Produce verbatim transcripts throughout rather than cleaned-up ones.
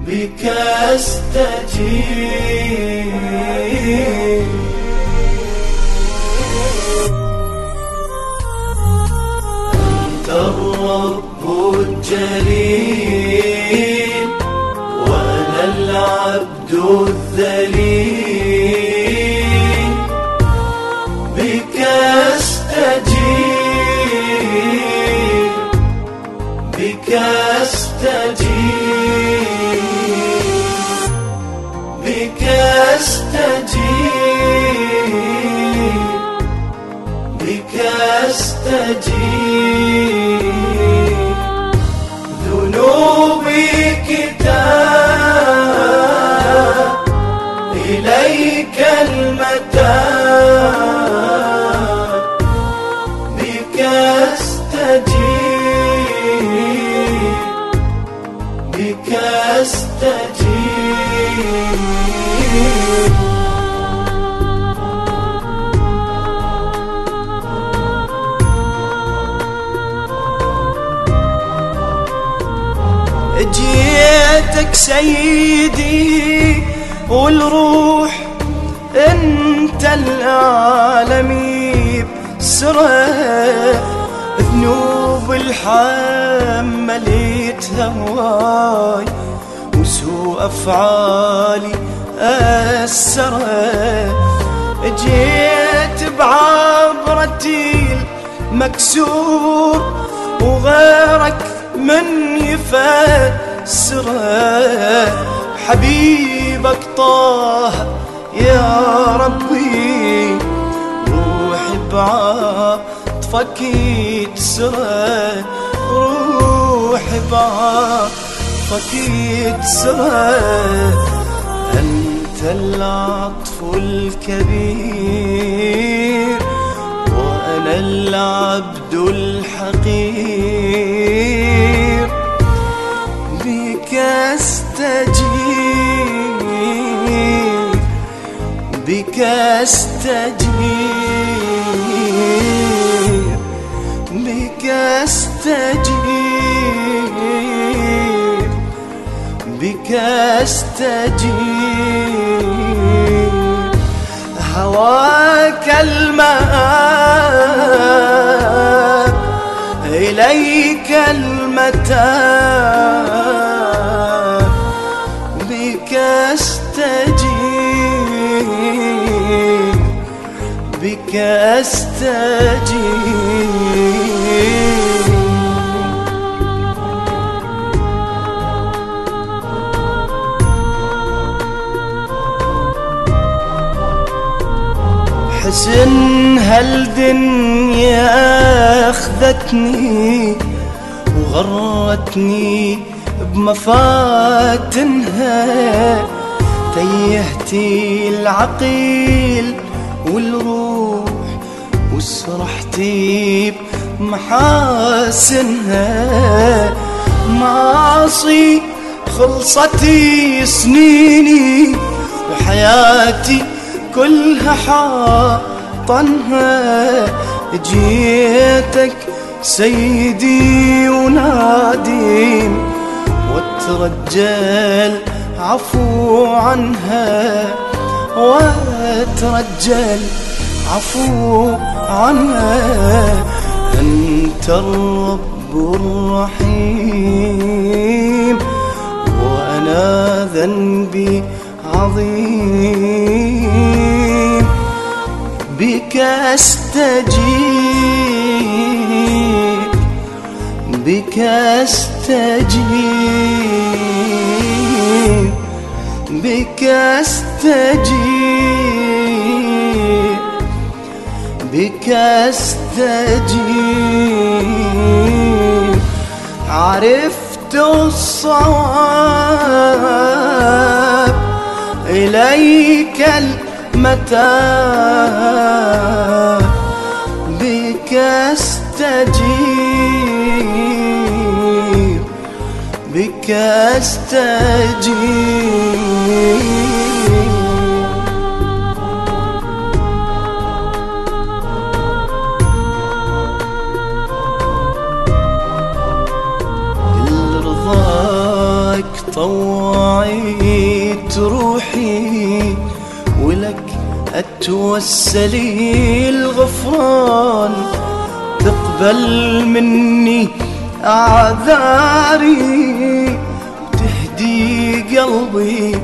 بك أستجيب. أنت الرب الجليل وأنا العبد الذليل، بك أستجيب، بك أستجيب، بك أستجيب، بك أستجيب. ذنوبي كتاب إليك المتاب، بك أستجيب، بك أستجيب. جيتك سيدي والروح انت العالمي بسره، ذنوب الحملت هواي وسوء افعالي أسره. جيت بعبرتي المكسور وغيرك من يفسره، حبيبك طه يا ربي روحي بعطفك يتسره، روحي بعطفك يتسره. أنت العطف الكبير وأنا العبد الحقير، بك أستجيب، بك أستجيب، بك أستجيب، بك أستجيب. هواك المآب إليك المتاب، بك أستجيب، بك أستجيب. حسن هالدنيا أخذتني وغرتني بمفاتنها، تيهتي العقيل والروح وسرحتي بمحاسنها. معاصي خلصتي سنيني وحياتي كلها حاطنها، جيتك سيدي ونادين واترجل عفو عنها، واترجل عفو عنها. أنت الرب الرحيم وأنا ذنبي عظيم، بك أستجيب، بك أستجيب، بك أستجيب، بك أستجيب. عرفت الصواب إليك المتاب، بك أستجيب، بك أستجيب. طوع توسلي الغفران، تقبل مني أعذاري، وتهدي قلبي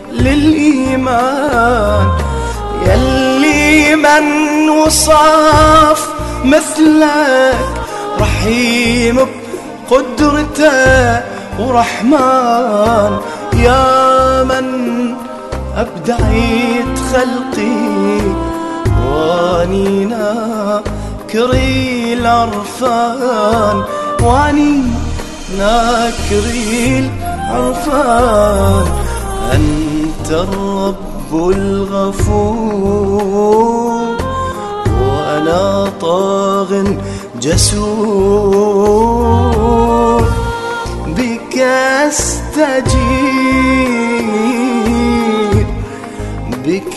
للإيمان. يلي من وصاف مثلك، رحيم بقدرته ورحمن. يا من أبدعت خلقي واني ناكري العرفان، واني ناكري العرفان. أنت الرب الغفور وأنا طاغ جسور، بك استجيب، بك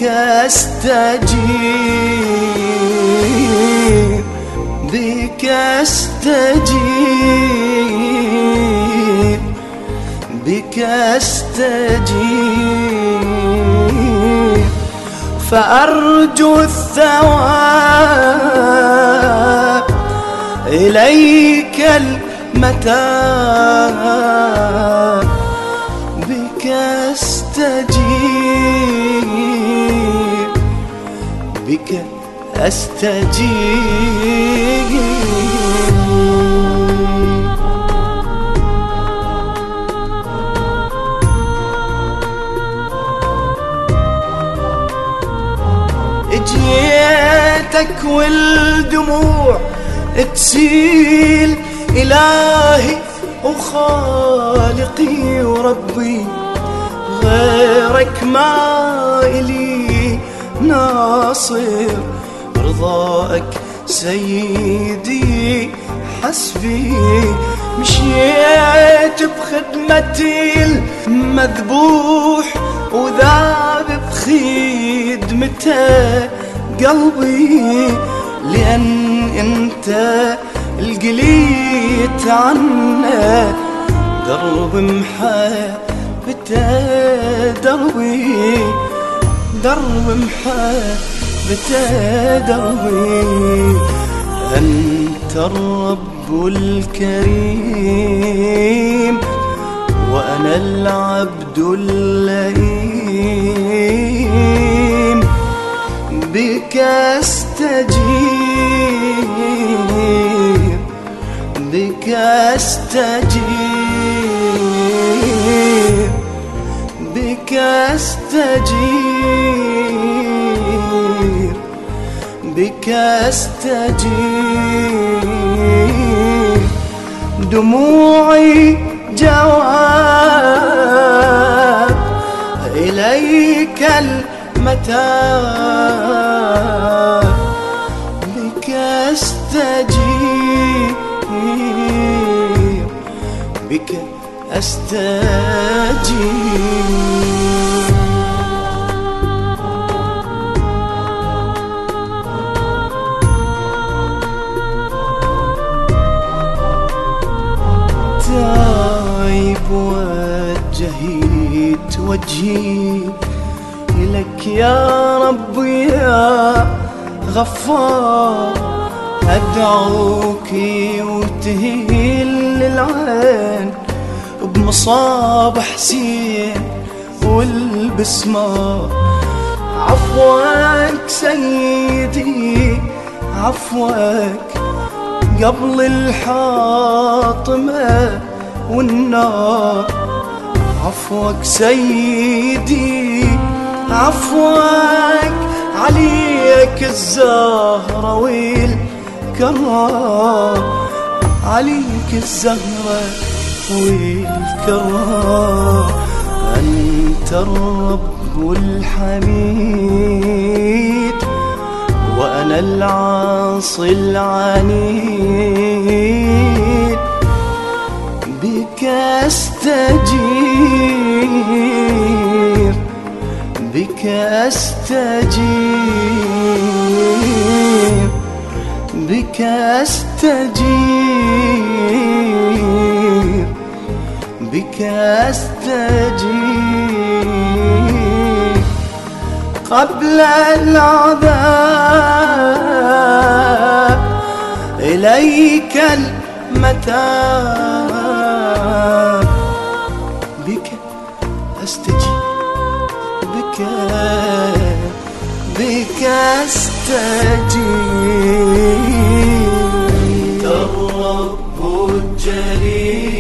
استجيب، بك استجيب، بك استجيب. فأرجو الثواب إليك المتاب، بك استجيب، بك استجيب. اجيتك والدموع تسيل، إلهي وخالقي وربي، غيرك ما إلي ناصر. رضاك سيدي حسبي، مشيت بخدمتي المذبوح، وذاب بخدمته قلبي. لأن انت القليت عنه، درب محبته دربي، درب محبته دربي. أنت الرب الكريم وأنا العبد اللئيم، بك استجيب، بك استجيب، بك استجيب، بك استجيب. دموعي جواب إليك المتاب، بك استجيب، بك استجيب. تايب وجهي توجهي إليك يا ربي يا غفار، أدعوك وتهيل العين بمصاب حسين والبسمار. عفوك سيدي عفوك، قبل الحاطمة والنار. عفوك سيدي عفوك، عليك الزهرة والكرام، عليك الزهرة والكرام. أنت الرب الحميد وأنا العاصي العنيد، بك استجيب، بك استجيب، بك استجيب، بك استجيب. قبل العذاب إليك المتاب. بك أستجيب، بك بك أستجيب. الرب الجليل